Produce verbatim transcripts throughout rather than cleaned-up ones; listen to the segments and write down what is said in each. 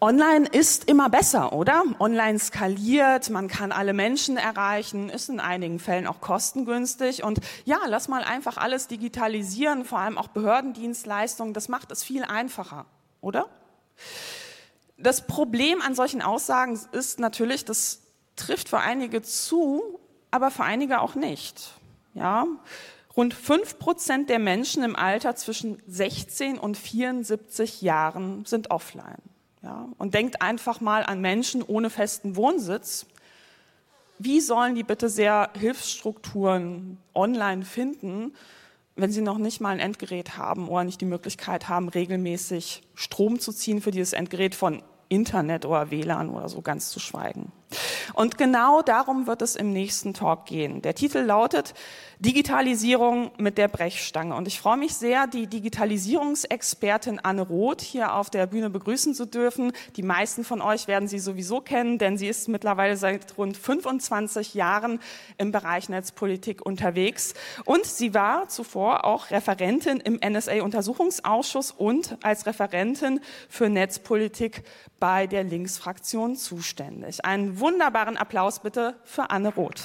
Online ist immer besser, oder? Online skaliert, man kann alle Menschen erreichen, ist in einigen Fällen auch kostengünstig. Und ja, lass mal einfach alles digitalisieren, vor allem auch Behördendienstleistungen, das macht es viel einfacher, oder? Das Problem an solchen Aussagen ist natürlich, das trifft für einige zu, aber für einige auch nicht. Ja? Rund fünf Prozent der Menschen im Alter zwischen sechzehn und vierundsiebzig Jahren sind offline. Ja, und denkt einfach mal an Menschen ohne festen Wohnsitz. Wie sollen die bitte sehr Hilfsstrukturen online finden, wenn sie noch nicht mal ein Endgerät haben oder nicht die Möglichkeit haben, regelmäßig Strom zu ziehen, für dieses Endgerät von Internet oder W L A N oder so ganz zu schweigen. Und genau darum wird es im nächsten Talk gehen. Der Titel lautet Digitalisierung mit der Brechstange. Und ich freue mich sehr, die Digitalisierungsexpertin Anne Roth hier auf der Bühne begrüßen zu dürfen. Die meisten von euch werden sie sowieso kennen, denn sie ist mittlerweile seit rund fünfundzwanzig Jahren im Bereich Netzpolitik unterwegs. Und sie war zuvor auch Referentin im N S A-Untersuchungsausschuss und als Referentin für Netzpolitik bei der Linksfraktion zuständig. Einen wunderbaren Applaus bitte für Anne Roth.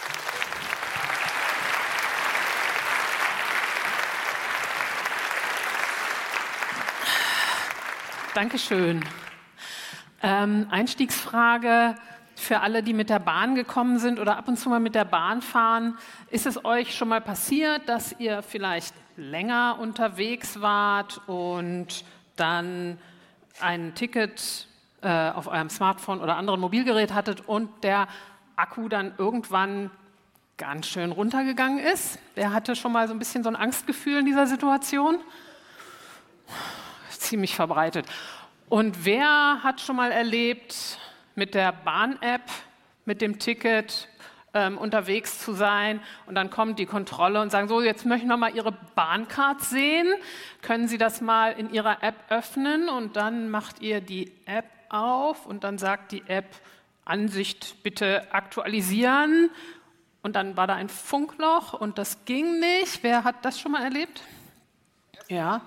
Dankeschön. Ähm, Einstiegsfrage für alle, die mit der Bahn gekommen sind oder ab und zu mal mit der Bahn fahren. Ist es euch schon mal passiert, dass ihr vielleicht länger unterwegs wart und dann ein Ticket äh, auf eurem Smartphone oder anderen Mobilgerät hattet und der Akku dann irgendwann ganz schön runtergegangen ist? Wer hatte schon mal so ein bisschen so ein Angstgefühl in dieser Situation? Ziemlich verbreitet. Und wer hat schon mal erlebt, mit der Bahn-App, mit dem Ticket ähm, unterwegs zu sein und dann kommt die Kontrolle und sagen, so, jetzt möchten wir mal Ihre Bahncard sehen. Können Sie das mal in Ihrer App öffnen? Und dann macht ihr die App auf und dann sagt die App, Ansicht bitte aktualisieren. Und dann war da ein Funkloch und das ging nicht. Wer hat das schon mal erlebt? Ja.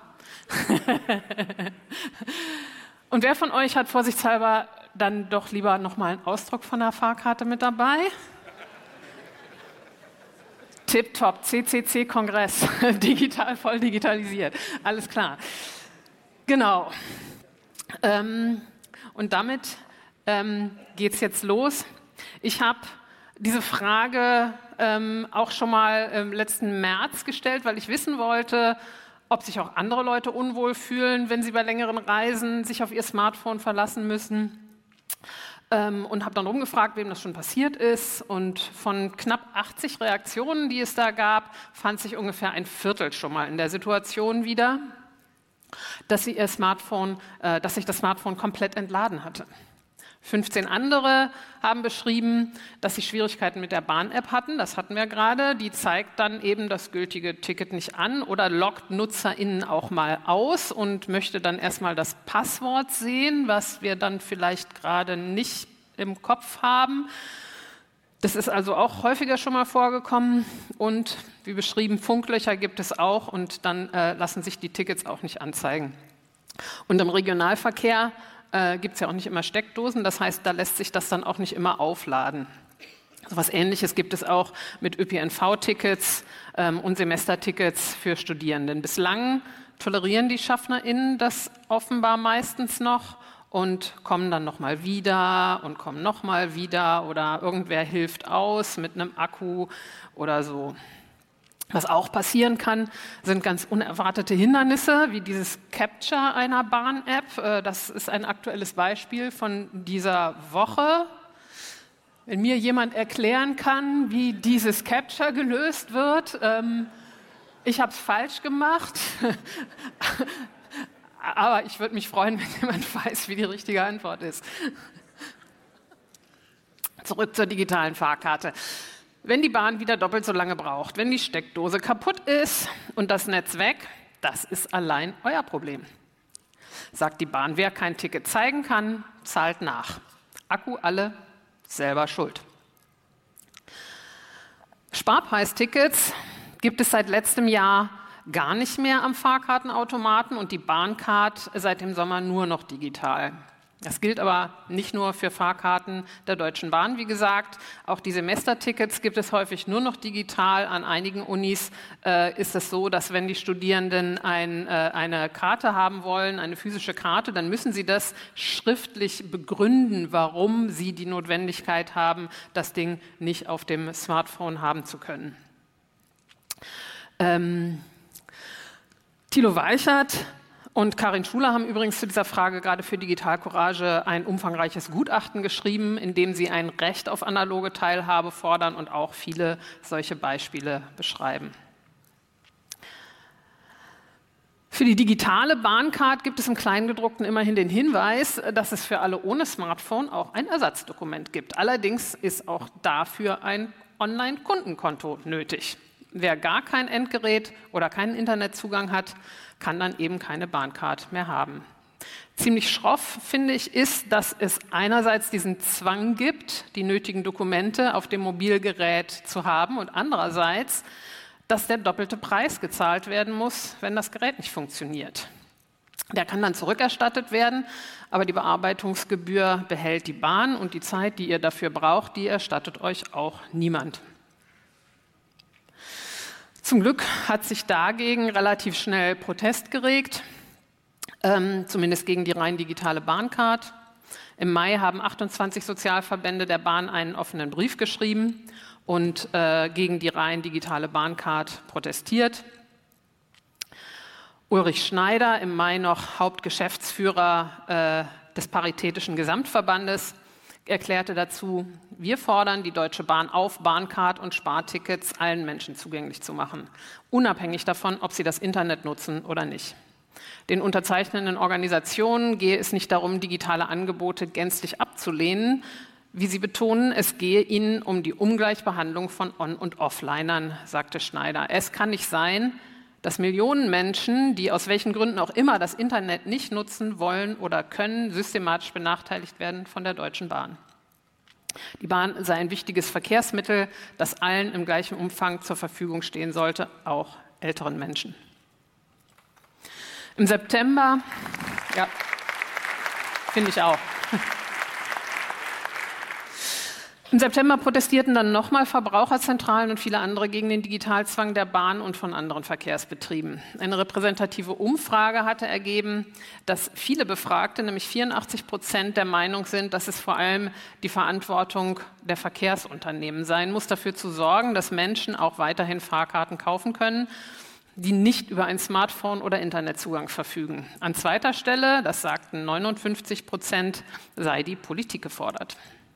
Und wer von euch hat vorsichtshalber dann doch lieber nochmal einen Ausdruck von der Fahrkarte mit dabei? Tipptopp, C C C-Kongress, digital, voll digitalisiert, alles klar. Genau. Ähm, und damit ähm, geht es jetzt los. Ich habe diese Frage ähm, auch schon mal im letzten März gestellt, weil ich wissen wollte, ob sich auch andere Leute unwohl fühlen, wenn sie bei längeren Reisen sich auf ihr Smartphone verlassen müssen. Ähm, und habe dann rumgefragt, wem das schon passiert ist. Und von knapp achtzig Reaktionen, die es da gab, fand sich ungefähr ein Viertel schon mal in der Situation wieder, dass sie ihr Smartphone, äh, dass sich das Smartphone komplett entladen hatte. fünfzehn andere haben beschrieben, dass sie Schwierigkeiten mit der Bahn-App hatten. Das hatten wir gerade. Die zeigt dann eben das gültige Ticket nicht an oder loggt NutzerInnen auch mal aus und möchte dann erstmal das Passwort sehen, was wir dann vielleicht gerade nicht im Kopf haben. Das ist also auch häufiger schon mal vorgekommen. Und wie beschrieben, Funklöcher gibt es auch und dann äh, lassen sich die Tickets auch nicht anzeigen. Und im Regionalverkehr Äh, gibt es ja auch nicht immer Steckdosen, das heißt, da lässt sich das dann auch nicht immer aufladen. So was Ähnliches gibt es auch mit Ö P N V-Tickets ähm, und Semestertickets für Studierenden. Bislang tolerieren die SchaffnerInnen das offenbar meistens noch und kommen dann nochmal wieder und kommen nochmal wieder oder irgendwer hilft aus mit einem Akku oder so. Was auch passieren kann, sind ganz unerwartete Hindernisse, wie dieses Capture einer Bahn-App. Das ist ein aktuelles Beispiel von dieser Woche. Wenn mir jemand erklären kann, wie dieses Capture gelöst wird, ähm, ich habe es falsch gemacht, aber ich würde mich freuen, wenn jemand weiß, wie die richtige Antwort ist. Zurück zur digitalen Fahrkarte. Wenn die Bahn wieder doppelt so lange braucht, wenn die Steckdose kaputt ist und das Netz weg, das ist allein euer Problem. Sagt die Bahn, wer kein Ticket zeigen kann, zahlt nach. Akku alle, selber schuld. Sparpreistickets gibt es seit letztem Jahr gar nicht mehr am Fahrkartenautomaten und die Bahncard seit dem Sommer nur noch digital. Das gilt aber nicht nur für Fahrkarten der Deutschen Bahn, wie gesagt. Auch die Semestertickets gibt es häufig nur noch digital. An einigen Unis äh, ist es so, dass wenn die Studierenden ein, äh, eine Karte haben wollen, eine physische Karte, dann müssen sie das schriftlich begründen, warum sie die Notwendigkeit haben, das Ding nicht auf dem Smartphone haben zu können. Ähm, Thilo Weichert und Karin Schuler haben übrigens zu dieser Frage gerade für Digitalcourage ein umfangreiches Gutachten geschrieben, in dem sie ein Recht auf analoge Teilhabe fordern und auch viele solche Beispiele beschreiben. Für die digitale Bahncard gibt es im Kleingedruckten immerhin den Hinweis, dass es für alle ohne Smartphone auch ein Ersatzdokument gibt. Allerdings ist auch dafür ein Online-Kundenkonto nötig. Wer gar kein Endgerät oder keinen Internetzugang hat, kann dann eben keine Bahncard mehr haben. Ziemlich schroff, finde ich, ist, dass es einerseits diesen Zwang gibt, die nötigen Dokumente auf dem Mobilgerät zu haben und andererseits, dass der doppelte Preis gezahlt werden muss, wenn das Gerät nicht funktioniert. Der kann dann zurückerstattet werden, aber die Bearbeitungsgebühr behält die Bahn und die Zeit, die ihr dafür braucht, die erstattet euch auch niemand. Zum Glück hat sich dagegen relativ schnell Protest geregt, ähm, zumindest gegen die rein digitale Bahncard. Im Mai haben achtundzwanzig Sozialverbände der Bahn einen offenen Brief geschrieben und äh, gegen die rein digitale Bahncard protestiert. Ulrich Schneider, im Mai noch Hauptgeschäftsführer äh, des Paritätischen Gesamtverbandes, erklärte dazu: Wir fordern die Deutsche Bahn auf, Bahncard und Spartickets allen Menschen zugänglich zu machen, unabhängig davon, ob sie das Internet nutzen oder nicht. Den unterzeichnenden Organisationen gehe es nicht darum, digitale Angebote gänzlich abzulehnen. Wie sie betonen, es gehe ihnen um die Ungleichbehandlung von On- und Offlinern, sagte Schneider. Es kann nicht sein, dass Millionen Menschen, die aus welchen Gründen auch immer das Internet nicht nutzen wollen oder können, systematisch benachteiligt werden von der Deutschen Bahn. Die Bahn sei ein wichtiges Verkehrsmittel, das allen im gleichen Umfang zur Verfügung stehen sollte, auch älteren Menschen. Im September, ja, finde ich auch. Im September protestierten dann nochmal Verbraucherzentralen und viele andere gegen den Digitalzwang der Bahn und von anderen Verkehrsbetrieben. Eine repräsentative Umfrage hatte ergeben, dass viele Befragte, nämlich vierundachtzig Prozent, der Meinung sind, dass es vor allem die Verantwortung der Verkehrsunternehmen sein muss, dafür zu sorgen, dass Menschen auch weiterhin Fahrkarten kaufen können, die nicht über ein Smartphone oder Internetzugang verfügen. An zweiter Stelle, das sagten neunundfünfzig Prozent, sei die Politik gefordert.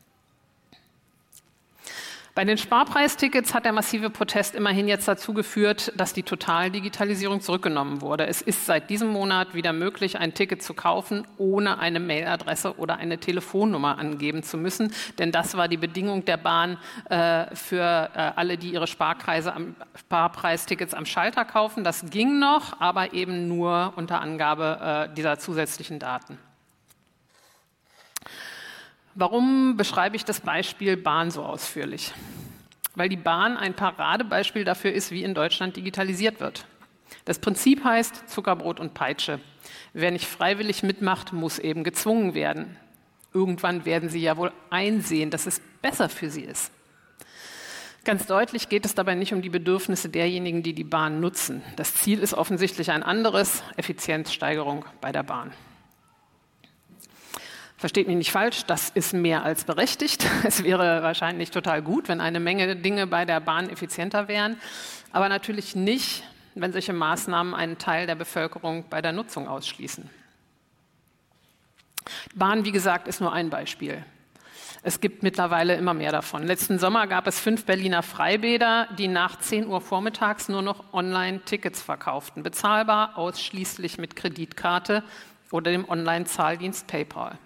Bei den Sparpreistickets hat der massive Protest immerhin jetzt dazu geführt, dass die Totaldigitalisierung zurückgenommen wurde. Es ist seit diesem Monat wieder möglich, ein Ticket zu kaufen, ohne eine Mailadresse oder eine Telefonnummer angeben zu müssen. Denn das war die Bedingung der Bahn äh, für äh, alle, die ihre Sparkreise am, Sparpreistickets am Schalter kaufen. Das ging noch, aber eben nur unter Angabe äh, dieser zusätzlichen Daten. Warum beschreibe ich das Beispiel Bahn so ausführlich? Weil die Bahn ein Paradebeispiel dafür ist, wie in Deutschland digitalisiert wird. Das Prinzip heißt Zuckerbrot und Peitsche. Wer nicht freiwillig mitmacht, muss eben gezwungen werden. Irgendwann werden sie ja wohl einsehen, dass es besser für sie ist. Ganz deutlich geht es dabei nicht um die Bedürfnisse derjenigen, die die Bahn nutzen. Das Ziel ist offensichtlich ein anderes: Effizienzsteigerung bei der Bahn. Versteht mich nicht falsch, das ist mehr als berechtigt. Es wäre wahrscheinlich total gut, wenn eine Menge Dinge bei der Bahn effizienter wären, aber natürlich nicht, wenn solche Maßnahmen einen Teil der Bevölkerung bei der Nutzung ausschließen. Bahn, wie gesagt, ist nur ein Beispiel. Es gibt mittlerweile immer mehr davon. Letzten Sommer gab es fünf Berliner Freibäder, die nach zehn Uhr vormittags nur noch Online-Tickets verkauften, bezahlbar ausschließlich mit Kreditkarte oder dem Online-Zahldienst PayPal.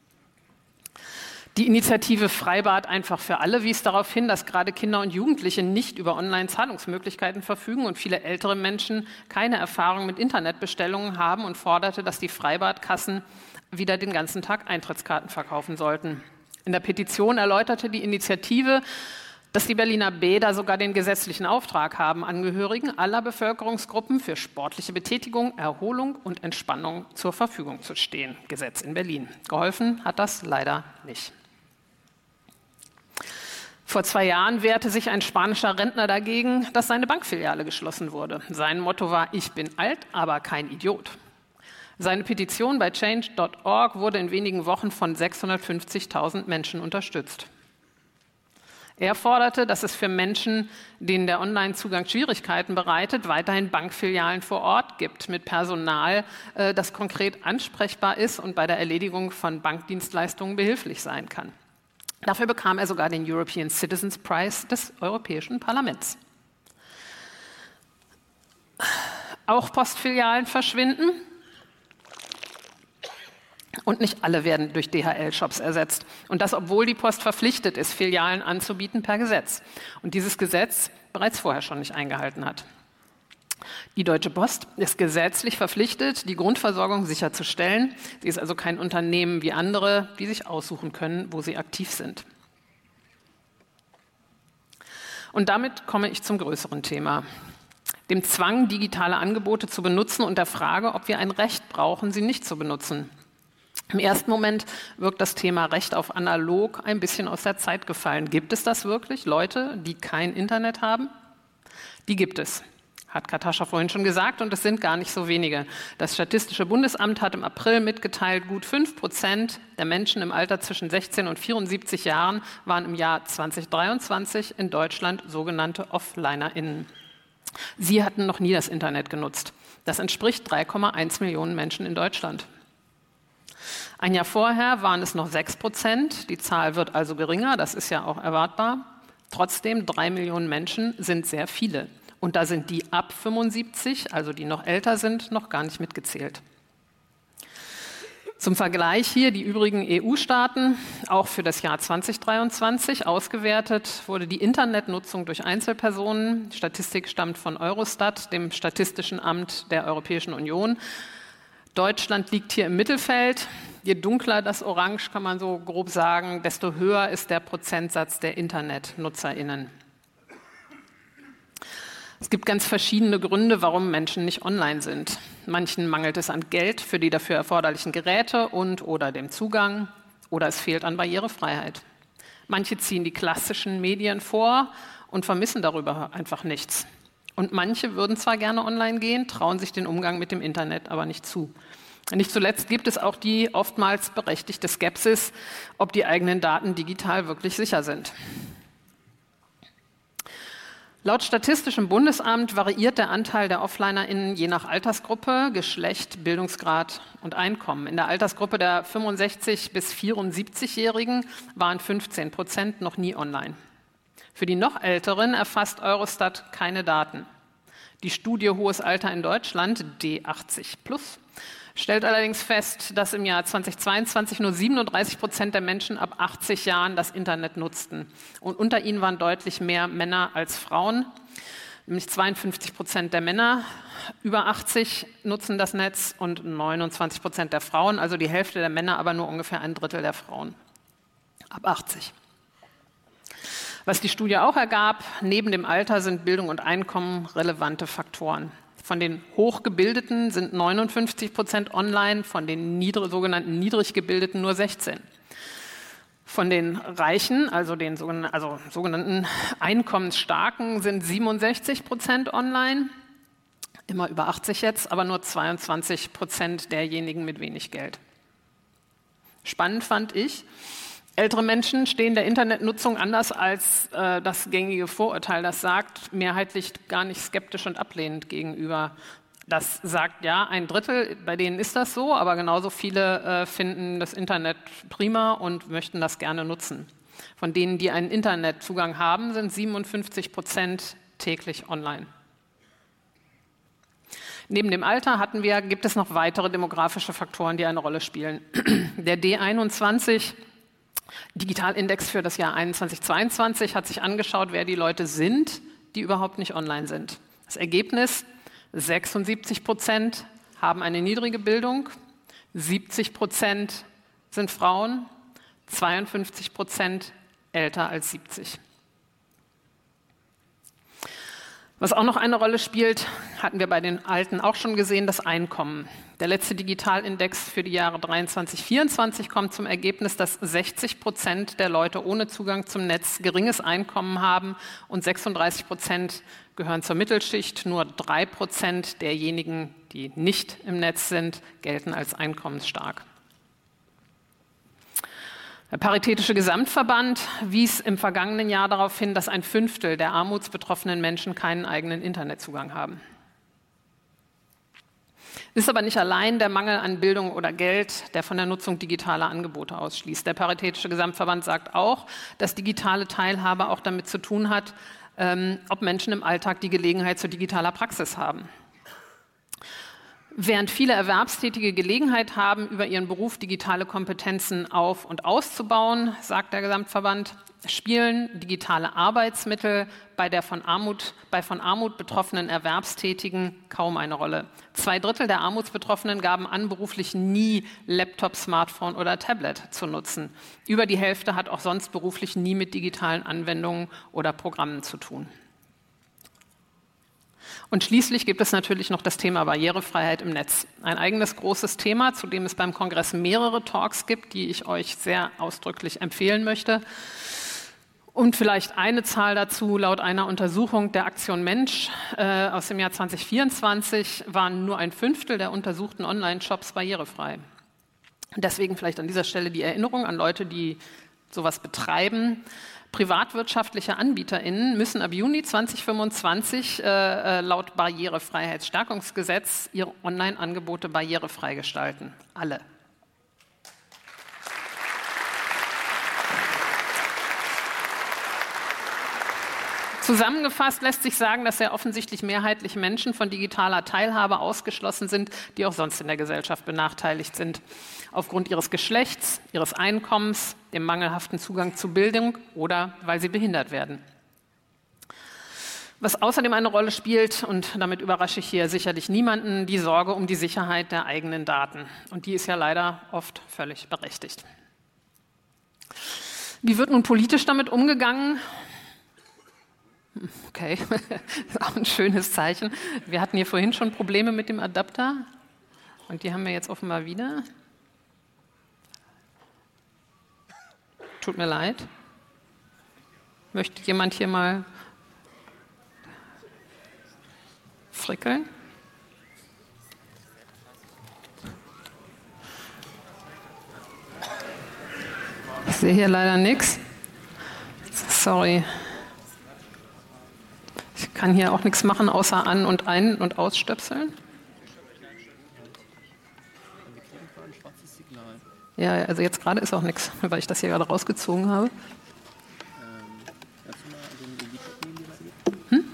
Die Initiative Freibad einfach für alle wies darauf hin, dass gerade Kinder und Jugendliche nicht über Online-Zahlungsmöglichkeiten verfügen und viele ältere Menschen keine Erfahrung mit Internetbestellungen haben und forderte, dass die Freibadkassen wieder den ganzen Tag Eintrittskarten verkaufen sollten. In der Petition erläuterte die Initiative, Dass die Berliner Bäder sogar den gesetzlichen Auftrag haben, Angehörigen aller Bevölkerungsgruppen für sportliche Betätigung, Erholung und Entspannung zur Verfügung zu stehen. Gesetz in Berlin. Geholfen hat das leider nicht. Vor zwei Jahren wehrte sich ein spanischer Rentner dagegen, dass seine Bankfiliale geschlossen wurde. Sein Motto war: Ich bin alt, aber kein Idiot. Seine Petition bei change punkt org wurde in wenigen Wochen von sechshundertfünfzigtausend Menschen unterstützt. Er forderte, dass es für Menschen, denen der Online-Zugang Schwierigkeiten bereitet, weiterhin Bankfilialen vor Ort gibt, mit Personal, äh, das konkret ansprechbar ist und bei der Erledigung von Bankdienstleistungen behilflich sein kann. Dafür bekam er sogar den European Citizens Prize des Europäischen Parlaments. Auch Postfilialen verschwinden. Und nicht alle werden durch D H L-Shops ersetzt. Und das, obwohl die Post verpflichtet ist, Filialen anzubieten per Gesetz. Und dieses Gesetz bereits vorher schon nicht eingehalten hat. Die Deutsche Post ist gesetzlich verpflichtet, die Grundversorgung sicherzustellen. Sie ist also kein Unternehmen wie andere, die sich aussuchen können, wo sie aktiv sind. Und damit komme ich zum größeren Thema. Dem Zwang, digitale Angebote zu benutzen und der Frage, ob wir ein Recht brauchen, sie nicht zu benutzen. Im ersten Moment wirkt das Thema Recht auf analog ein bisschen aus der Zeit gefallen. Gibt es das wirklich? Leute, die kein Internet haben? Die gibt es, hat Katascha vorhin schon gesagt, und es sind gar nicht so wenige. Das Statistische Bundesamt hat im April mitgeteilt, gut fünf Prozent der Menschen im Alter zwischen sechzehn und vierundsiebzig Jahren waren im Jahr zweitausenddreiundzwanzig in Deutschland sogenannte OfflinerInnen. Sie hatten noch nie das Internet genutzt. Das entspricht drei Komma eins Millionen Menschen in Deutschland. Ein Jahr vorher waren es noch sechs Prozent. Die Zahl wird also geringer, das ist ja auch erwartbar. Trotzdem, drei Millionen Menschen sind sehr viele. Und da sind die ab fünfundsiebzig, also die noch älter sind, noch gar nicht mitgezählt. Zum Vergleich hier die übrigen E U-Staaten, auch für das Jahr zweitausenddreiundzwanzig ausgewertet wurde die Internetnutzung durch Einzelpersonen. Die Statistik stammt von Eurostat, dem Statistischen Amt der Europäischen Union. Deutschland liegt hier im Mittelfeld. Je dunkler das Orange, kann man so grob sagen, desto höher ist der Prozentsatz der InternetnutzerInnen. Es gibt ganz verschiedene Gründe, warum Menschen nicht online sind. Manchen mangelt es an Geld für die dafür erforderlichen Geräte und oder dem Zugang, oder es fehlt an Barrierefreiheit. Manche ziehen die klassischen Medien vor und vermissen darüber einfach nichts. Und manche würden zwar gerne online gehen, trauen sich den Umgang mit dem Internet aber nicht zu. Nicht zuletzt gibt es auch die oftmals berechtigte Skepsis, ob die eigenen Daten digital wirklich sicher sind. Laut Statistischem Bundesamt variiert der Anteil der OfflinerInnen je nach Altersgruppe, Geschlecht, Bildungsgrad und Einkommen. In der Altersgruppe der fünfundsechzig- bis vierundsiebzigjährigen waren fünfzehn Prozent noch nie online. Für die noch Älteren erfasst Eurostat keine Daten. Die Studie Hohes Alter in Deutschland, D achtzig plus, stellt allerdings fest, dass im Jahr zweitausendzweiundzwanzig nur siebenunddreißig Prozent der Menschen ab achtzig Jahren das Internet nutzten. Und unter ihnen waren deutlich mehr Männer als Frauen. Nämlich zweiundfünfzig Prozent der Männer über achtzig nutzen das Netz und neunundzwanzig Prozent der Frauen, also die Hälfte der Männer, aber nur ungefähr ein Drittel der Frauen ab achtzig. Was die Studie auch ergab, neben dem Alter sind Bildung und Einkommen relevante Faktoren. Von den Hochgebildeten sind neunundfünfzig Prozent online, von den niedrig, sogenannten Niedriggebildeten nur sechzehn. Von den Reichen, also den sogenannten, also sogenannten Einkommensstarken, sind siebenundsechzig Prozent online, immer über achtzig jetzt, aber nur zweiundzwanzig Prozent derjenigen mit wenig Geld. Spannend fand ich, ältere Menschen stehen der Internetnutzung anders als äh, das gängige Vorurteil. Das sagt mehrheitlich gar nicht skeptisch und ablehnend gegenüber. Das sagt ja, ein Drittel, bei denen ist das so, aber genauso viele äh, finden das Internet prima und möchten das gerne nutzen. Von denen, die einen Internetzugang haben, sind siebenundfünfzig Prozent täglich online. Neben dem Alter hatten wir, gibt es noch weitere demografische Faktoren, die eine Rolle spielen. Der D einundzwanzig Digitalindex für das Jahr einundzwanzig zweiundzwanzig hat sich angeschaut, wer die Leute sind, die überhaupt nicht online sind. Das Ergebnis: sechsundsiebzig Prozent haben eine niedrige Bildung, siebzig Prozent sind Frauen, zweiundfünfzig Prozent älter als siebzig. Was auch noch eine Rolle spielt, hatten wir bei den Alten auch schon gesehen, das Einkommen. Der letzte Digitalindex für die Jahre dreiundzwanzig, vierundzwanzig kommt zum Ergebnis, dass sechzig Prozent der Leute ohne Zugang zum Netz geringes Einkommen haben und sechsunddreißig Prozent gehören zur Mittelschicht. Nur drei Prozent derjenigen, die nicht im Netz sind, gelten als einkommensstark. Der Paritätische Gesamtverband wies im vergangenen Jahr darauf hin, dass ein Fünftel der armutsbetroffenen Menschen keinen eigenen Internetzugang haben. Ist aber nicht allein der Mangel an Bildung oder Geld, der von der Nutzung digitaler Angebote ausschließt. Der Paritätische Gesamtverband sagt auch, dass digitale Teilhabe auch damit zu tun hat, ähm, ob Menschen im Alltag die Gelegenheit zu digitaler Praxis haben. Während viele Erwerbstätige Gelegenheit haben, über ihren Beruf digitale Kompetenzen auf- und auszubauen, sagt der Gesamtverband, spielen digitale Arbeitsmittel bei der von Armut, bei von Armut betroffenen Erwerbstätigen kaum eine Rolle. Zwei Drittel der Armutsbetroffenen gaben an, beruflich nie Laptop, Smartphone oder Tablet zu nutzen. Über die Hälfte hat auch sonst beruflich nie mit digitalen Anwendungen oder Programmen zu tun. Und schließlich gibt es natürlich noch das Thema Barrierefreiheit im Netz. Ein eigenes großes Thema, zu dem es beim Kongress mehrere Talks gibt, die ich euch sehr ausdrücklich empfehlen möchte. Und vielleicht eine Zahl dazu: Laut einer Untersuchung der Aktion Mensch äh, aus dem Jahr zwanzig vierundzwanzig waren nur ein Fünftel der untersuchten Online-Shops barrierefrei. Deswegen vielleicht an dieser Stelle die Erinnerung an Leute, die sowas betreiben. Privatwirtschaftliche AnbieterInnen müssen ab Juni zwanzig fünfundzwanzig äh, laut Barrierefreiheitsstärkungsgesetz ihre Online-Angebote barrierefrei gestalten. Alle. Zusammengefasst lässt sich sagen, dass sehr offensichtlich mehrheitlich Menschen von digitaler Teilhabe ausgeschlossen sind, die auch sonst in der Gesellschaft benachteiligt sind. Aufgrund ihres Geschlechts, ihres Einkommens, dem mangelhaften Zugang zu Bildung oder weil sie behindert werden. Was außerdem eine Rolle spielt, und damit überrasche ich hier sicherlich niemanden, die Sorge um die Sicherheit der eigenen Daten. Und die ist ja leider oft völlig berechtigt. Wie wird nun politisch damit umgegangen? Okay, das ist auch ein schönes Zeichen. Wir hatten hier vorhin schon Probleme mit dem Adapter und die haben wir jetzt offenbar wieder. Tut mir leid. Möchte jemand hier mal frickeln? Ich sehe hier leider nichts. Sorry. Ich kann hier auch nichts machen, außer an- und ein- und ausstöpseln. Ja, also jetzt gerade ist auch nichts, weil ich das hier gerade rausgezogen habe. Hm?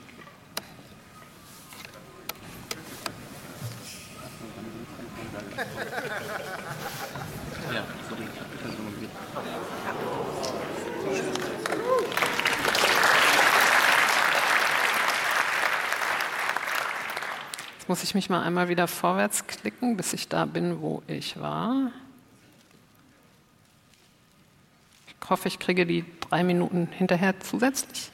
Jetzt muss ich mich mal einmal wieder vorwärts klicken, bis ich da bin, wo ich war. Ich hoffe, ich kriege die drei Minuten hinterher zusätzlich.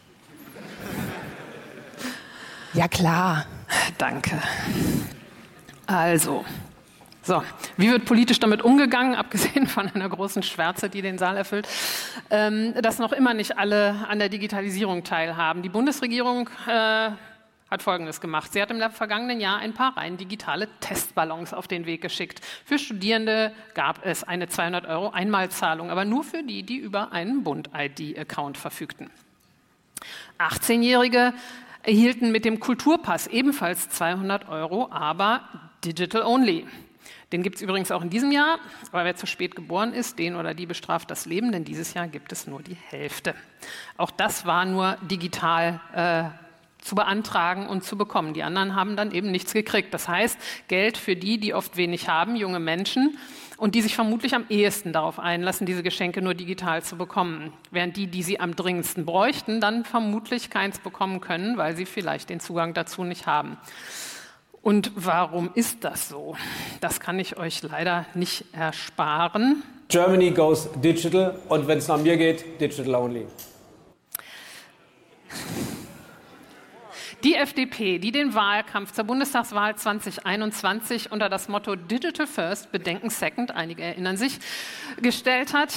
Ja, klar. Danke. Also, so, wie wird politisch damit umgegangen, abgesehen von einer großen Schwärze, die den Saal erfüllt, ähm, dass noch immer nicht alle an der Digitalisierung teilhaben. Die Bundesregierung äh, hat Folgendes gemacht. Sie hat im vergangenen Jahr ein paar rein digitale Testballons auf den Weg geschickt. Für Studierende gab es eine zweihundert Euro Einmalzahlung, aber nur für die, die über einen Bund-I D-Account verfügten. achtzehnjährige erhielten mit dem Kulturpass ebenfalls zweihundert Euro, aber digital only. Den gibt es übrigens auch in diesem Jahr, aber wer zu spät geboren ist, den oder die bestraft das Leben, denn dieses Jahr gibt es nur die Hälfte. Auch das war nur digital äh, zu beantragen und zu bekommen. Die anderen haben dann eben nichts gekriegt. Das heißt, Geld für die, die oft wenig haben, junge Menschen, und die sich vermutlich am ehesten darauf einlassen, diese Geschenke nur digital zu bekommen. Während die, die sie am dringendsten bräuchten, dann vermutlich keins bekommen können, weil sie vielleicht den Zugang dazu nicht haben. Und warum ist das so? Das kann ich euch leider nicht ersparen. Germany goes digital, und wenn es nach mir geht, digital only. Die F D P, die den Wahlkampf zur Bundestagswahl zwanzig einundzwanzig unter das Motto Digital First, Bedenken Second, einige erinnern sich, gestellt hat,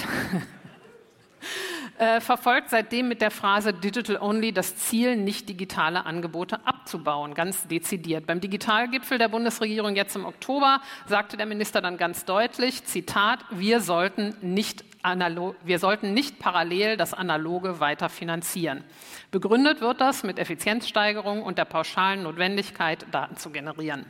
äh, verfolgt seitdem mit der Phrase Digital Only das Ziel, nicht digitale Angebote abzubauen, ganz dezidiert. Beim Digitalgipfel der Bundesregierung jetzt im Oktober sagte der Minister dann ganz deutlich, Zitat, wir sollten nicht, analog, wir sollten nicht parallel das Analoge weiter finanzieren. Begründet wird das mit Effizienzsteigerung und der pauschalen Notwendigkeit, Daten zu generieren.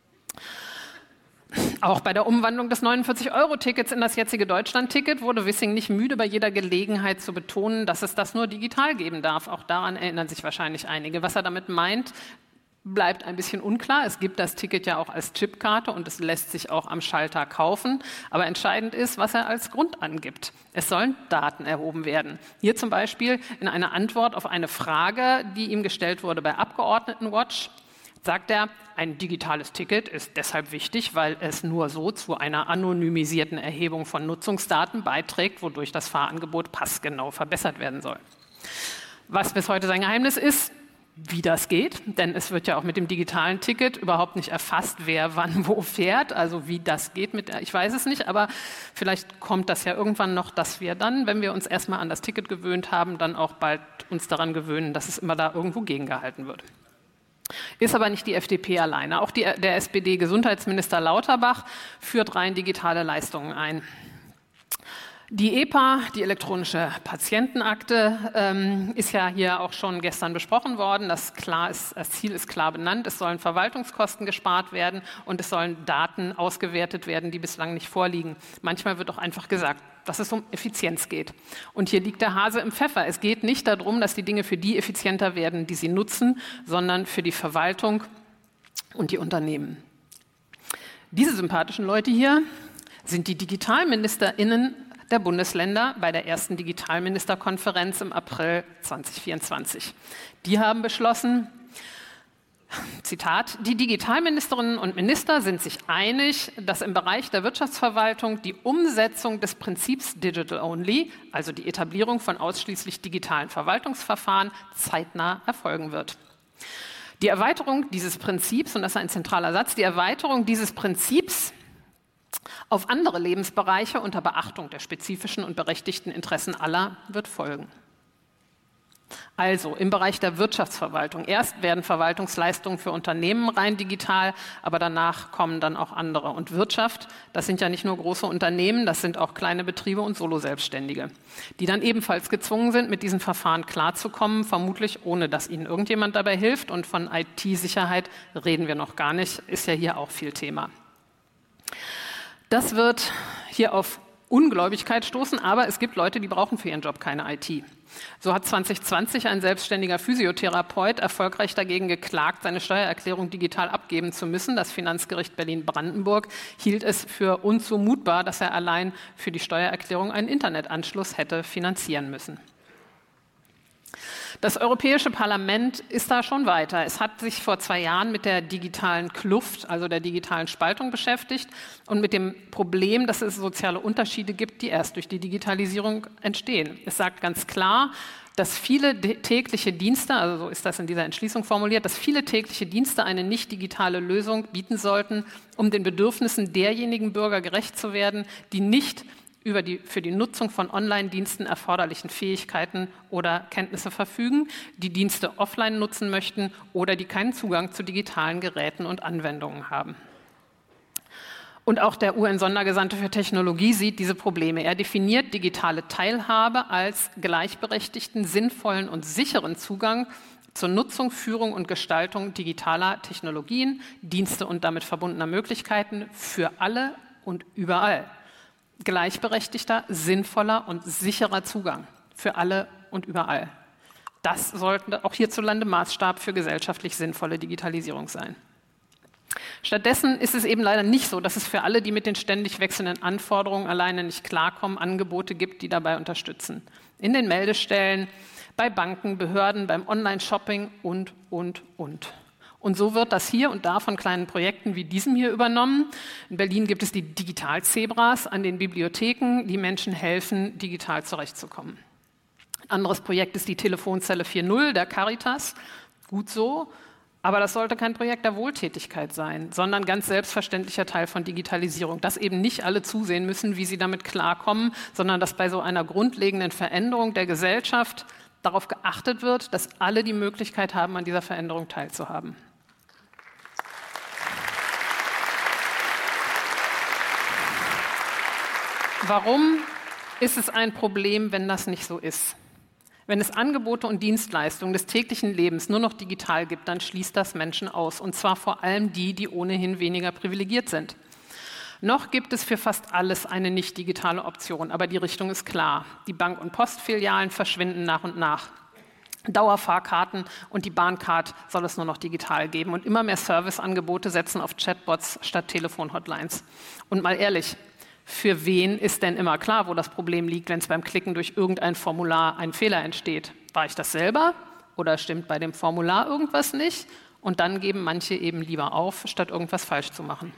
Auch bei der Umwandlung des neunundvierzig-Euro-Tickets in das jetzige Deutschland-Ticket wurde Wissing nicht müde, bei jeder Gelegenheit zu betonen, dass es das nur digital geben darf. Auch daran erinnern sich wahrscheinlich einige. Was er damit meint, bleibt ein bisschen unklar. Es gibt das Ticket ja auch als Chipkarte und es lässt sich auch am Schalter kaufen. Aber entscheidend ist, was er als Grund angibt. Es sollen Daten erhoben werden. Hier zum Beispiel in einer Antwort auf eine Frage, die ihm gestellt wurde bei Abgeordnetenwatch, sagt er, ein digitales Ticket ist deshalb wichtig, weil es nur so zu einer anonymisierten Erhebung von Nutzungsdaten beiträgt, wodurch das Fahrangebot passgenau verbessert werden soll. Was bis heute sein Geheimnis ist, wie das geht, denn es wird ja auch mit dem digitalen Ticket überhaupt nicht erfasst, wer wann wo fährt, also wie das geht, mit, ich weiß es nicht, aber vielleicht kommt das ja irgendwann noch, dass wir dann, wenn wir uns erstmal an das Ticket gewöhnt haben, dann auch bald uns daran gewöhnen, dass es immer da irgendwo gegengehalten wird. Ist aber nicht die F D P alleine. Auch die, der S P D-Gesundheitsminister Lauterbach führt rein digitale Leistungen ein. Die E P A, die elektronische Patientenakte, ähm, ist ja hier auch schon gestern besprochen worden. Das, klar ist, das Ziel ist klar benannt. Es sollen Verwaltungskosten gespart werden und es sollen Daten ausgewertet werden, die bislang nicht vorliegen. Manchmal wird auch einfach gesagt, dass es um Effizienz geht. Und hier liegt der Hase im Pfeffer. Es geht nicht darum, dass die Dinge für die effizienter werden, die sie nutzen, sondern für die Verwaltung und die Unternehmen. Diese sympathischen Leute hier sind die DigitalministerInnen der Bundesländer bei der ersten Digitalministerkonferenz im April zweitausendvierundzwanzig. Die haben beschlossen, Zitat, die Digitalministerinnen und Minister sind sich einig, dass im Bereich der Wirtschaftsverwaltung die Umsetzung des Prinzips Digital Only, also die Etablierung von ausschließlich digitalen Verwaltungsverfahren, zeitnah erfolgen wird. Die Erweiterung dieses Prinzips, und das ist ein zentraler Satz, die Erweiterung dieses Prinzips auf andere Lebensbereiche unter Beachtung der spezifischen und berechtigten Interessen aller wird folgen. Also im Bereich der Wirtschaftsverwaltung. Erst werden Verwaltungsleistungen für Unternehmen rein digital, aber danach kommen dann auch andere. Und Wirtschaft, das sind ja nicht nur große Unternehmen, das sind auch kleine Betriebe und Soloselbstständige, die dann ebenfalls gezwungen sind, mit diesen Verfahren klarzukommen, vermutlich ohne, dass ihnen irgendjemand dabei hilft. Und von I T-Sicherheit reden wir noch gar nicht, ist ja hier auch viel Thema. Das wird hier auf Ungläubigkeit stoßen, aber es gibt Leute, die brauchen für ihren Job keine I T. So hat zwanzig zwanzig ein selbstständiger Physiotherapeut erfolgreich dagegen geklagt, seine Steuererklärung digital abgeben zu müssen. Das Finanzgericht Berlin-Brandenburg hielt es für unzumutbar, dass er allein für die Steuererklärung einen Internetanschluss hätte finanzieren müssen. Das Europäische Parlament ist da schon weiter. Es hat sich vor zwei Jahren mit der digitalen Kluft, also der digitalen Spaltung beschäftigt und mit dem Problem, dass es soziale Unterschiede gibt, die erst durch die Digitalisierung entstehen. Es sagt ganz klar, dass viele tägliche Dienste, also so ist das in dieser Entschließung formuliert, dass viele tägliche Dienste eine nicht digitale Lösung bieten sollten, um den Bedürfnissen derjenigen Bürger gerecht zu werden, die nicht über die für die Nutzung von Online-Diensten erforderlichen Fähigkeiten oder Kenntnisse verfügen, die Dienste offline nutzen möchten oder die keinen Zugang zu digitalen Geräten und Anwendungen haben. Und auch der U N-Sondergesandte für Technologie sieht diese Probleme. Er definiert digitale Teilhabe als gleichberechtigten, sinnvollen und sicheren Zugang zur Nutzung, Führung und Gestaltung digitaler Technologien, Dienste und damit verbundener Möglichkeiten für alle und überall. Gleichberechtigter, sinnvoller und sicherer Zugang für alle und überall. Das sollte auch hierzulande Maßstab für gesellschaftlich sinnvolle Digitalisierung sein. Stattdessen ist es eben leider nicht so, dass es für alle, die mit den ständig wechselnden Anforderungen alleine nicht klarkommen, Angebote gibt, die dabei unterstützen. In den Meldestellen, bei Banken, Behörden, beim Online-Shopping und, und, und. Und so wird das hier und da von kleinen Projekten wie diesem hier übernommen. In Berlin gibt es die Digital-Zebras an den Bibliotheken, die Menschen helfen, digital zurechtzukommen. Ein anderes Projekt ist die Telefonzelle vier Punkt null der Caritas. Gut so, aber das sollte kein Projekt der Wohltätigkeit sein, sondern ganz selbstverständlicher Teil von Digitalisierung, dass eben nicht alle zusehen müssen, wie sie damit klarkommen, sondern dass bei so einer grundlegenden Veränderung der Gesellschaft darauf geachtet wird, dass alle die Möglichkeit haben, an dieser Veränderung teilzuhaben. Warum ist es ein Problem, wenn das nicht so ist? Wenn es Angebote und Dienstleistungen des täglichen Lebens nur noch digital gibt, dann schließt das Menschen aus, und zwar vor allem die, die ohnehin weniger privilegiert sind. Noch gibt es für fast alles eine nicht digitale Option, aber die Richtung ist klar. Die Bank- und Postfilialen verschwinden nach und nach. Dauerfahrkarten und die Bahncard soll es nur noch digital geben, und immer mehr Serviceangebote setzen auf Chatbots statt Telefonhotlines. Und mal ehrlich, für wen ist denn immer klar, wo das Problem liegt, wenn es beim Klicken durch irgendein Formular ein Fehler entsteht? War ich das selber oder stimmt bei dem Formular irgendwas nicht? Und dann geben manche eben lieber auf, statt irgendwas falsch zu machen.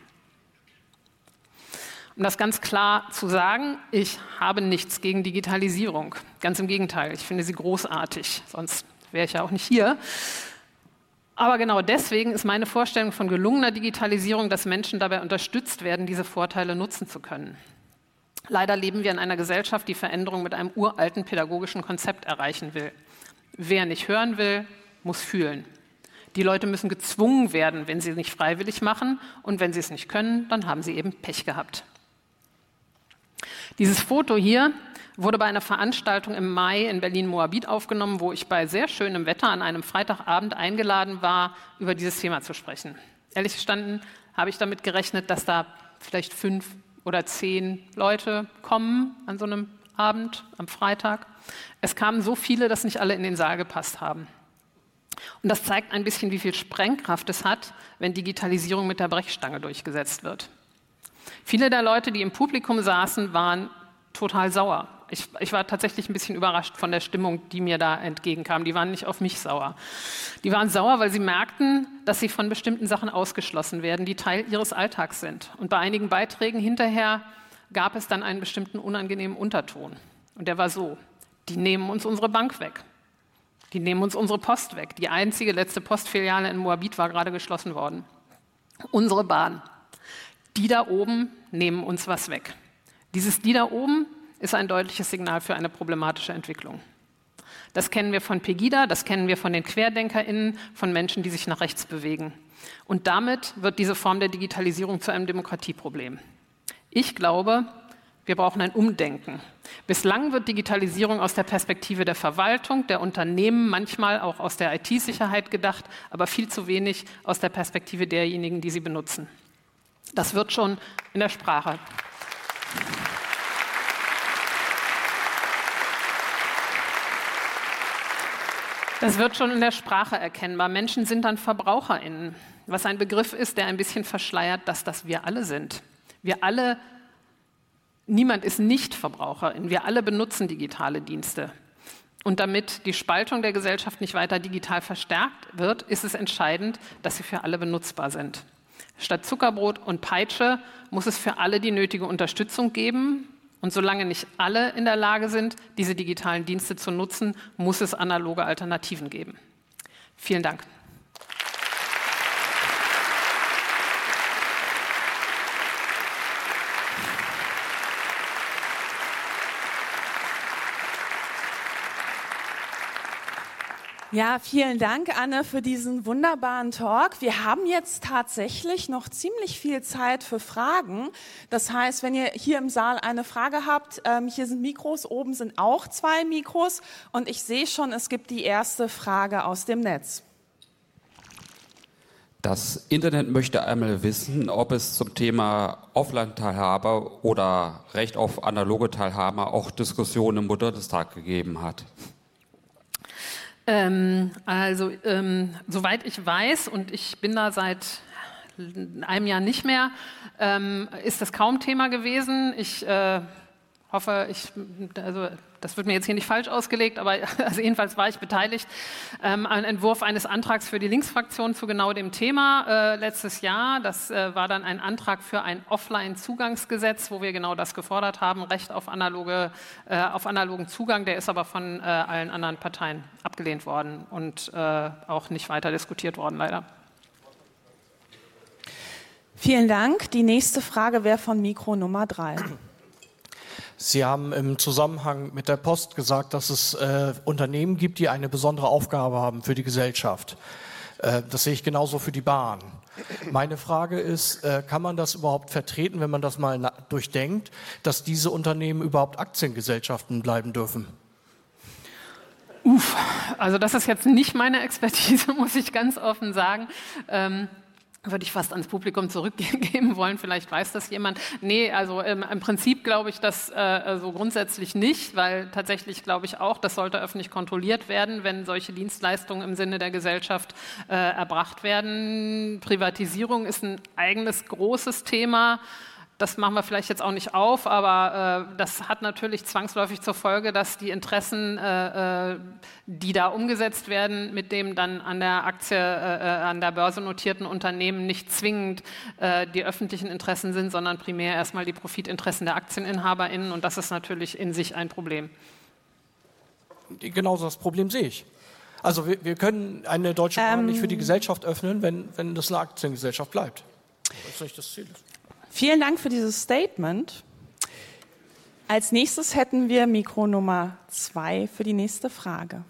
Um das ganz klar zu sagen, ich habe nichts gegen Digitalisierung. Ganz im Gegenteil, ich finde sie großartig, sonst wäre ich ja auch nicht hier. Aber genau deswegen ist meine Vorstellung von gelungener Digitalisierung, dass Menschen dabei unterstützt werden, diese Vorteile nutzen zu können. Leider leben wir in einer Gesellschaft, die Veränderung mit einem uralten pädagogischen Konzept erreichen will. Wer nicht hören will, muss fühlen. Die Leute müssen gezwungen werden, wenn sie es nicht freiwillig machen, und wenn sie es nicht können, dann haben sie eben Pech gehabt. Dieses Foto hier wurde bei einer Veranstaltung im Mai in Berlin-Moabit aufgenommen, wo ich bei sehr schönem Wetter an einem Freitagabend eingeladen war, über dieses Thema zu sprechen. Ehrlich gestanden habe ich damit gerechnet, dass da vielleicht fünf oder zehn Leute kommen an so einem Abend am Freitag. Es kamen so viele, dass nicht alle in den Saal gepasst haben. Und das zeigt ein bisschen, wie viel Sprengkraft es hat, wenn Digitalisierung mit der Brechstange durchgesetzt wird. Viele der Leute, die im Publikum saßen, waren total sauer. Ich, ich war tatsächlich ein bisschen überrascht von der Stimmung, die mir da entgegenkam. Die waren nicht auf mich sauer. Die waren sauer, weil sie merkten, dass sie von bestimmten Sachen ausgeschlossen werden, die Teil ihres Alltags sind. Und bei einigen Beiträgen hinterher gab es dann einen bestimmten unangenehmen Unterton. Und der war so: Die nehmen uns unsere Bank weg. Die nehmen uns unsere Post weg. Die einzige letzte Postfiliale in Moabit war gerade geschlossen worden. Unsere Bahn. Die da oben nehmen uns was weg. Dieses Die da oben ist ein deutliches Signal für eine problematische Entwicklung. Das kennen wir von Pegida, das kennen wir von den QuerdenkerInnen, von Menschen, die sich nach rechts bewegen. Und damit wird diese Form der Digitalisierung zu einem Demokratieproblem. Ich glaube, wir brauchen ein Umdenken. Bislang wird Digitalisierung aus der Perspektive der Verwaltung, der Unternehmen, manchmal auch aus der I T-Sicherheit gedacht, aber viel zu wenig aus der Perspektive derjenigen, die sie benutzen. Das wird schon in der Sprache. Das wird schon in der Sprache erkennbar. Menschen sind dann VerbraucherInnen, was ein Begriff ist, der ein bisschen verschleiert, dass das wir alle sind. Wir alle, niemand ist nicht VerbraucherIn, wir alle benutzen digitale Dienste. Und damit die Spaltung der Gesellschaft nicht weiter digital verstärkt wird, ist es entscheidend, dass sie für alle benutzbar sind. Statt Zuckerbrot und Peitsche muss es für alle die nötige Unterstützung geben. Und solange nicht alle in der Lage sind, diese digitalen Dienste zu nutzen, muss es analoge Alternativen geben. Vielen Dank. Ja, vielen Dank, Anne, für diesen wunderbaren Talk. Wir haben jetzt tatsächlich noch ziemlich viel Zeit für Fragen. Das heißt, wenn ihr hier im Saal eine Frage habt, ähm, hier sind Mikros, oben sind auch zwei Mikros. Und ich sehe schon, es gibt die erste Frage aus dem Netz. Das Internet möchte einmal wissen, ob es zum Thema Offline-Teilhabe oder Recht auf analoge Teilhabe auch Diskussionen im Bundestag gegeben hat. Ähm, also, ähm, soweit ich weiß, und ich bin da seit einem Jahr nicht mehr, ähm, ist das kaum Thema gewesen. Ich äh, hoffe, ich, also das wird mir jetzt hier nicht falsch ausgelegt, aber also jedenfalls war ich beteiligt ähm, an Entwurf eines Antrags für die Linksfraktion zu genau dem Thema äh, letztes Jahr. Das äh, war dann ein Antrag für ein Offline-Zugangsgesetz, wo wir genau das gefordert haben, Recht auf, analoge, äh, auf analogen Zugang. Der ist aber von äh, allen anderen Parteien abgelehnt worden und äh, auch nicht weiter diskutiert worden, leider. Vielen Dank. Die nächste Frage wäre von Mikro Nummer drei. Sie haben im Zusammenhang mit der Post gesagt, dass es äh, Unternehmen gibt, die eine besondere Aufgabe haben für die Gesellschaft. Äh, das sehe ich genauso für die Bahn. Meine Frage ist, äh, kann man das überhaupt vertreten, wenn man das mal na- durchdenkt, dass diese Unternehmen überhaupt Aktiengesellschaften bleiben dürfen? Uff, also das ist jetzt nicht meine Expertise, muss ich ganz offen sagen. Ähm Würde ich fast ans Publikum zurückgeben wollen, vielleicht weiß das jemand. Nee, also ähm, im Prinzip glaube ich das äh, so grundsätzlich nicht, weil tatsächlich glaube ich auch, das sollte öffentlich kontrolliert werden, wenn solche Dienstleistungen im Sinne der Gesellschaft äh, erbracht werden. Privatisierung ist ein eigenes großes Thema. Das machen wir vielleicht jetzt auch nicht auf, aber äh, das hat natürlich zwangsläufig zur Folge, dass die Interessen, äh, die da umgesetzt werden, mit dem dann an der Aktie, äh, an der Börse notierten Unternehmen nicht zwingend äh, die öffentlichen Interessen sind, sondern primär erstmal die Profitinteressen der AktieninhaberInnen. Und das ist natürlich in sich ein Problem. Genauso das Problem sehe ich. Also wir, wir können eine Deutsche Bahn Ähm, nicht für die Gesellschaft öffnen, wenn, wenn das eine Aktiengesellschaft bleibt. Das ist nicht das Ziel. Vielen Dank für dieses Statement. Als nächstes hätten wir Mikro Nummer zwei für die nächste Frage.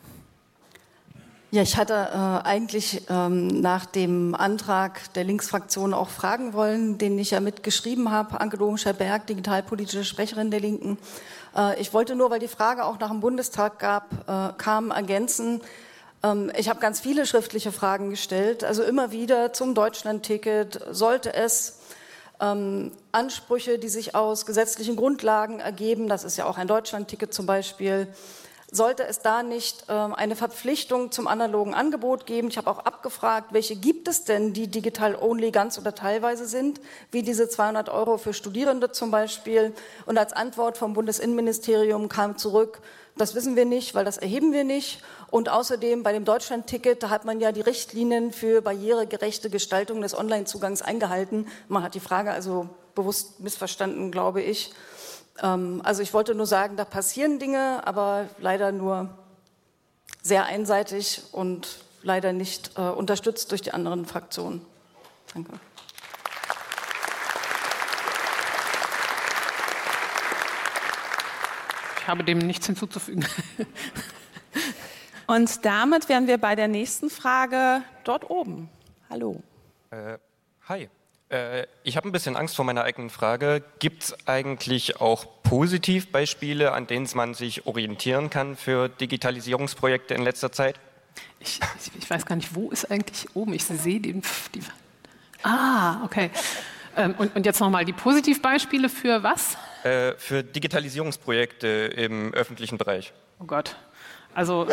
Ja, ich hatte äh, eigentlich ähm, nach dem Antrag der Linksfraktion auch fragen wollen, den ich ja mitgeschrieben habe, Anke Domscher-Berg, digitalpolitische Sprecherin der Linken. Äh, ich wollte nur, weil die Frage auch nach dem Bundestag gab, äh, kam, ergänzen. Ähm, ich habe ganz viele schriftliche Fragen gestellt, also immer wieder zum Deutschlandticket. Sollte es Ähm, Ansprüche, die sich aus gesetzlichen Grundlagen ergeben, das ist ja auch ein Deutschlandticket zum Beispiel, sollte es da nicht ähm, eine Verpflichtung zum analogen Angebot geben? Ich habe auch abgefragt, welche gibt es denn, die digital-only ganz oder teilweise sind, wie diese zweihundert Euro für Studierende zum Beispiel. Und als Antwort vom Bundesinnenministerium kam zurück, das wissen wir nicht, weil das erheben wir nicht. Und außerdem bei dem Deutschlandticket, da hat man ja die Richtlinien für barrieregerechte Gestaltung des Onlinezugangs eingehalten. Man hat die Frage also bewusst missverstanden, glaube ich. Ähm, also ich wollte nur sagen, da passieren Dinge, aber leider nur sehr einseitig und leider nicht äh, unterstützt durch die anderen Fraktionen. Danke. Ich habe dem nichts hinzuzufügen. Und damit wären wir bei der nächsten Frage dort oben. Hallo. Äh, hi. Äh, ich habe ein bisschen Angst vor meiner eigenen Frage. Gibt es eigentlich auch Positivbeispiele, an denen man sich orientieren kann für Digitalisierungsprojekte in letzter Zeit? Ich, ich, ich weiß gar nicht, wo ist eigentlich oben? Ich sehe den... Die, ah, okay. Ähm, und, und jetzt nochmal die Positivbeispiele für was? Äh, für Digitalisierungsprojekte im öffentlichen Bereich. Oh Gott. Also...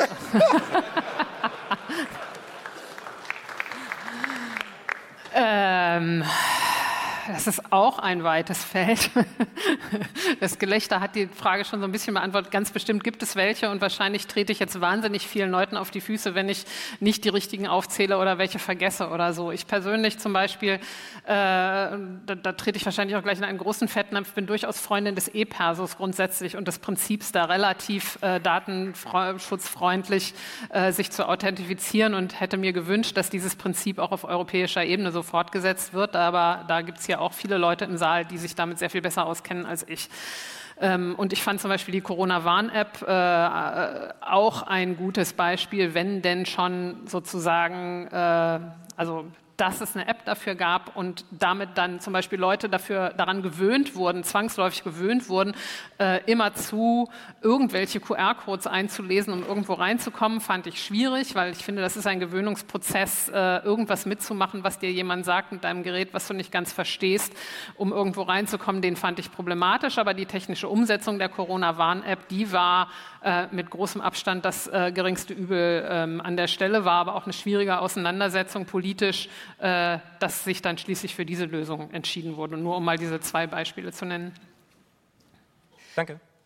ähm... Das ist auch ein weites Feld. Das Gelächter hat die Frage schon so ein bisschen beantwortet. Ganz bestimmt gibt es welche und wahrscheinlich trete ich jetzt wahnsinnig vielen Leuten auf die Füße, wenn ich nicht die richtigen aufzähle oder welche vergesse oder so. Ich persönlich zum Beispiel, äh, da, da trete ich wahrscheinlich auch gleich in einen großen Fettnapf, bin durchaus Freundin des E-Persos grundsätzlich und des Prinzips, da relativ äh, datenschutzfreundlich äh, sich zu authentifizieren und hätte mir gewünscht, dass dieses Prinzip auch auf europäischer Ebene so fortgesetzt wird. Aber da gibt es ja auch viele Leute im Saal, die sich damit sehr viel besser auskennen als ich. Ähm, und ich fand zum Beispiel die Corona-Warn-App äh, auch ein gutes Beispiel, wenn denn schon sozusagen, äh, also dass es eine App dafür gab und damit dann zum Beispiel Leute dafür daran gewöhnt wurden, zwangsläufig gewöhnt wurden, äh, immerzu irgendwelche Q R-Codes einzulesen, um irgendwo reinzukommen, fand ich schwierig, weil ich finde, das ist ein Gewöhnungsprozess, äh, irgendwas mitzumachen, was dir jemand sagt mit deinem Gerät, was du nicht ganz verstehst, um irgendwo reinzukommen, den fand ich problematisch, aber die technische Umsetzung der Corona-Warn-App, die war äh, mit großem Abstand das äh, geringste Übel ähm, an der Stelle, war aber auch eine schwierige Auseinandersetzung politisch, äh, dass sich dann schließlich für diese Lösung entschieden wurde. Nur um mal diese zwei Beispiele zu nennen. Danke.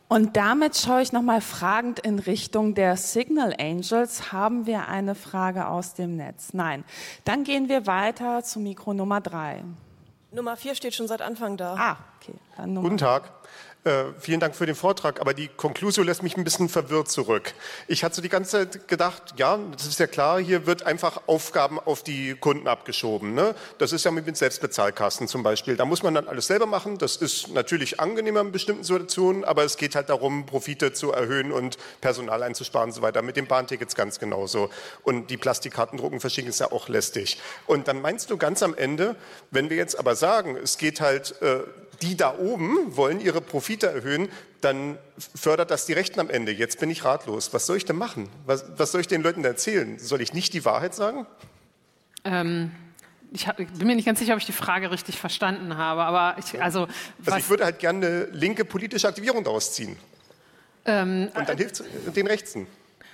Und damit schaue ich nochmal fragend in Richtung der Signal Angels. Haben wir eine Frage aus dem Netz? Nein. Dann gehen wir weiter zu Mikro Nummer drei. Nummer vier steht schon seit Anfang da. Ah, okay. Dann Nummer Guten Tag. Äh, vielen Dank für den Vortrag, aber die Conclusio lässt mich ein bisschen verwirrt zurück. Ich hatte so die ganze Zeit gedacht, ja, das ist ja klar, hier wird einfach Aufgaben auf die Kunden abgeschoben. Ne? Das ist ja mit Selbstbezahlkassen zum Beispiel. Da muss man dann alles selber machen. Das ist natürlich angenehmer in bestimmten Situationen, aber es geht halt darum, Profite zu erhöhen und Personal einzusparen und so weiter. Mit den Bahntickets ganz genauso. Und die Plastikkarten drucken, verschicken ist ja auch lästig. Und dann meinst du ganz am Ende, wenn wir jetzt aber sagen, es geht halt... Äh, die da oben wollen ihre Profite erhöhen, dann fördert das die Rechten am Ende. Jetzt bin ich ratlos. Was soll ich denn machen? Was, was soll ich den Leuten erzählen? Soll ich nicht die Wahrheit sagen? Ähm, ich, hab, ich bin mir nicht ganz sicher, ob ich die Frage richtig verstanden habe. Aber ich, also, also ich würde halt gerne eine linke politische Aktivierung daraus ziehen. Ähm, Und dann hilft es den Rechten.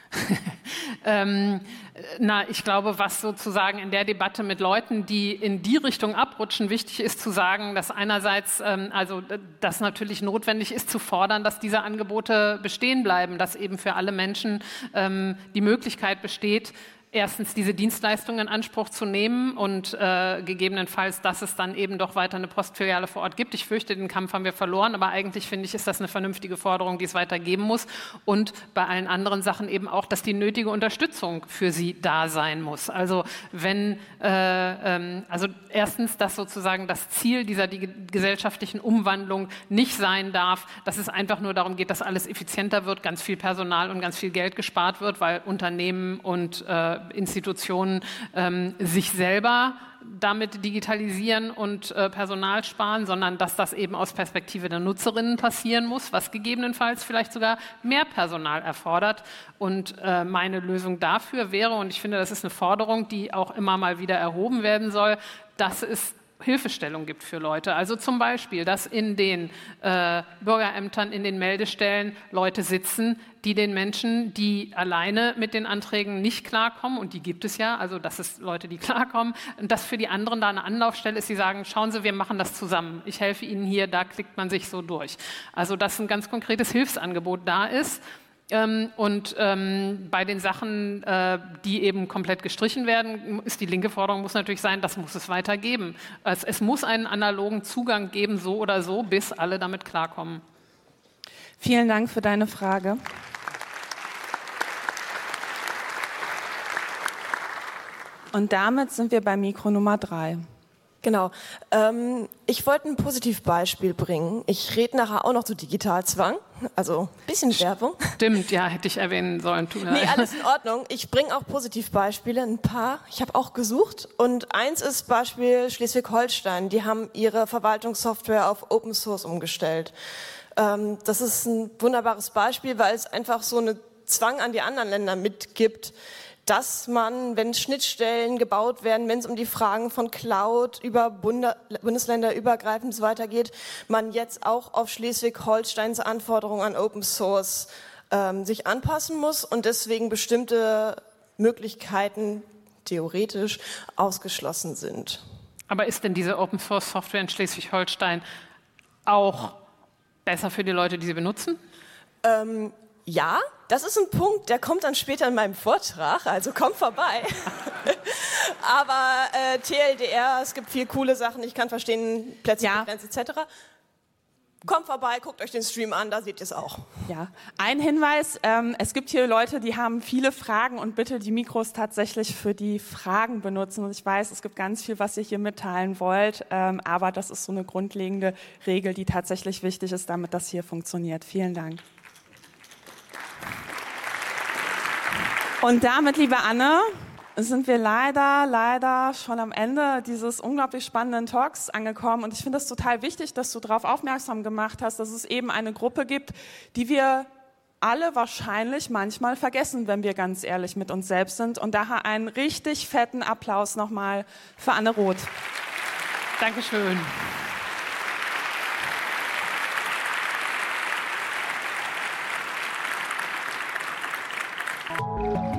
ähm, na, ich glaube, was sozusagen in der Debatte mit Leuten, die in die Richtung abrutschen, wichtig ist zu sagen, dass einerseits, ähm, also das natürlich notwendig ist zu fordern, dass diese Angebote bestehen bleiben, dass eben für alle Menschen ähm, die Möglichkeit besteht, erstens diese Dienstleistungen in Anspruch zu nehmen und äh, gegebenenfalls, dass es dann eben doch weiter eine Postfiliale vor Ort gibt. Ich fürchte, den Kampf haben wir verloren, aber eigentlich finde ich, ist das eine vernünftige Forderung, die es weiter geben muss. Und bei allen anderen Sachen eben auch, dass die nötige Unterstützung für sie da sein muss. Also wenn, äh, ähm, also erstens, dass sozusagen das Ziel dieser die gesellschaftlichen Umwandlung nicht sein darf, dass es einfach nur darum geht, dass alles effizienter wird, ganz viel Personal und ganz viel Geld gespart wird, weil Unternehmen und äh, Institutionen ähm, sich selber damit digitalisieren und äh, Personal sparen, sondern dass das eben aus Perspektive der Nutzerinnen passieren muss, was gegebenenfalls vielleicht sogar mehr Personal erfordert. Und äh, meine Lösung dafür wäre, und ich finde, das ist eine Forderung, die auch immer mal wieder erhoben werden soll, dass es Hilfestellung gibt für Leute. Also zum Beispiel, dass in den äh, Bürgerämtern, in den Meldestellen Leute sitzen, die den Menschen, die alleine mit den Anträgen nicht klarkommen, und die gibt es ja, also das ist Leute, die klarkommen, und dass für die anderen da eine Anlaufstelle ist, die sagen, schauen Sie, wir machen das zusammen. Ich helfe Ihnen hier, da klickt man sich so durch. Also dass ein ganz konkretes Hilfsangebot da ist. Ähm, und ähm, bei den Sachen, äh, die eben komplett gestrichen werden, ist die linke Forderung, muss natürlich sein, das muss es weitergeben. Es, es muss einen analogen Zugang geben, so oder so, bis alle damit klarkommen. Vielen Dank für deine Frage. Und damit sind wir bei Mikro Nummer drei. Genau. Ähm, ich wollte ein Positivbeispiel bringen. Ich rede nachher auch noch zu Digitalzwang, also ein bisschen Werbung. Stimmt, ja, hätte ich erwähnen sollen. Tut mir Nee, leid. alles in Ordnung. Ich bringe auch Positivbeispiele, ein paar. Ich habe auch gesucht. Und eins ist Beispiel Schleswig-Holstein. Die haben ihre Verwaltungssoftware auf Open Source umgestellt. Ähm, das ist ein wunderbares Beispiel, weil es einfach so einen Zwang an die anderen Länder mitgibt, dass man, wenn Schnittstellen gebaut werden, wenn es um die Fragen von Cloud über Bunde, Bundesländer übergreifend so weitergeht, man jetzt auch auf Schleswig-Holsteins Anforderungen an Open Source ähm, sich anpassen muss und deswegen bestimmte Möglichkeiten theoretisch ausgeschlossen sind. Aber ist denn diese Open Source Software in Schleswig-Holstein auch besser für die Leute, die sie benutzen? Ähm, ja, das ist ein Punkt, der kommt dann später in meinem Vortrag, also komm vorbei. Aber äh, T L D R, es gibt viel coole Sachen, ich kann verstehen, Plätze Ja. begrenzt et cetera. Kommt vorbei, guckt euch den Stream an, da seht ihr es auch. Ja, ein Hinweis, ähm, es gibt hier Leute, die haben viele Fragen und bitte die Mikros tatsächlich für die Fragen benutzen. Und ich weiß, es gibt ganz viel, was ihr hier mitteilen wollt, ähm, aber das ist so eine grundlegende Regel, die tatsächlich wichtig ist, damit das hier funktioniert. Vielen Dank. Und damit, liebe Anne, sind wir leider, leider schon am Ende dieses unglaublich spannenden Talks angekommen. Und ich finde es total wichtig, dass du darauf aufmerksam gemacht hast, dass es eben eine Gruppe gibt, die wir alle wahrscheinlich manchmal vergessen, wenn wir ganz ehrlich mit uns selbst sind. Und daher einen richtig fetten Applaus nochmal für Anne Roth. Dankeschön. Thank you.